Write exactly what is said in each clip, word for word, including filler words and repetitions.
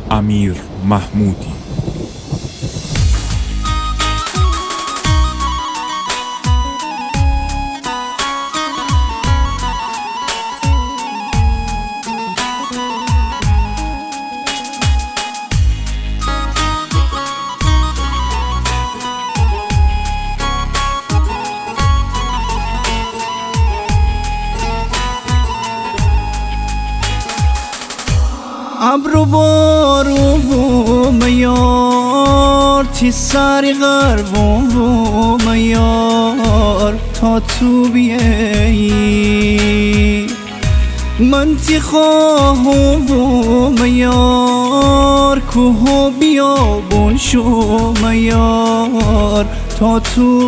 امیر محمودی. ابر و بارون و میار تی سری غرب و میار تا تو بیایی من تی خواه و میار کوه و بیابون شو میار تا تو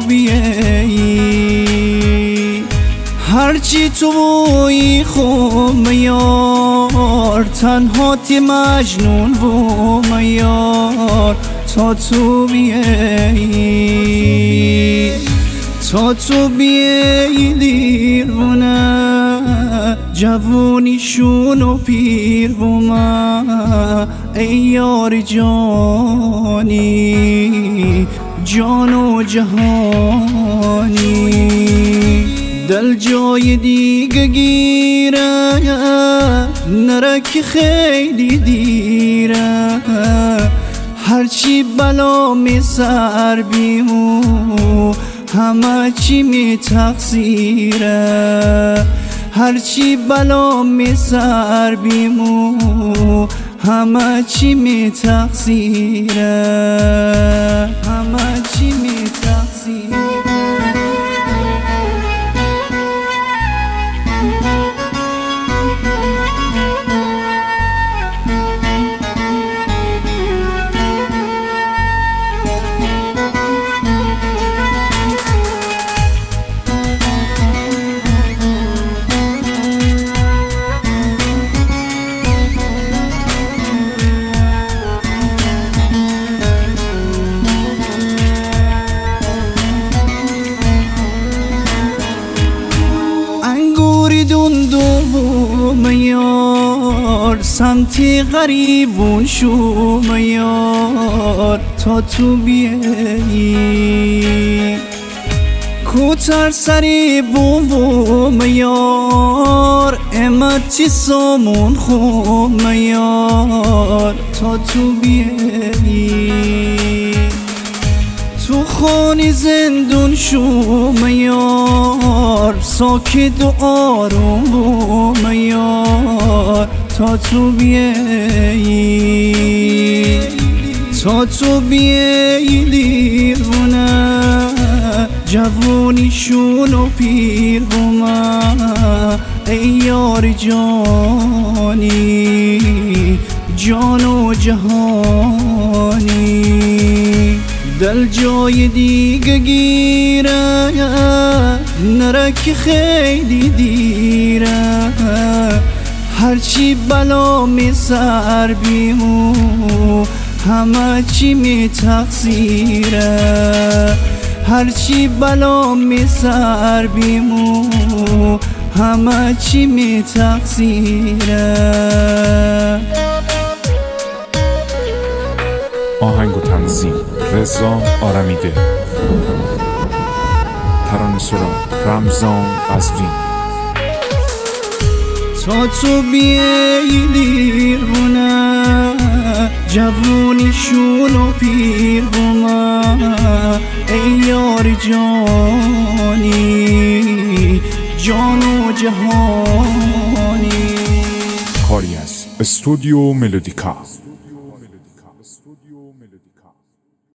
بیایی هرچی تو بویی خو میار تنها تی مجنون و میار تا تو بیایی تا تو بیایی دیرونه جوونیشون و پیر و من ای یار جانی جان و جهانی دل جای دیگه گیره نره که خیلی دیره هرچی بلا می سر بیمو همه چی می تقصیره هرچی بلا می سر بیمو همه چی می تقصیره همه چی می تقصیره میار سمتی غریبون شو میار تا تو بیایی کوتر سری بو میار امتی سامون خو میار تا تو بیایی تو خانی زندون شو میار ساکت و آروم میار تا تو بیایی تا تو بیایی دیرونه جوونیشون و پیر و من ای یار جانی جان و جهانی دل جای دیگه گیره نره که خیلی دیره هرچی بلا می سر بیمو همه چی می تقصیره هرچی بلا می سر بیمو همه چی می تقصیره. آهنگ و تنظیم رضا آرمیده، ترانه سرا رمضان قزوین. تا تو بیایی دیرونه جوونیشون و پیر و من ای یار جانی جان و جهانی. کاری از استودیو ملودیکا.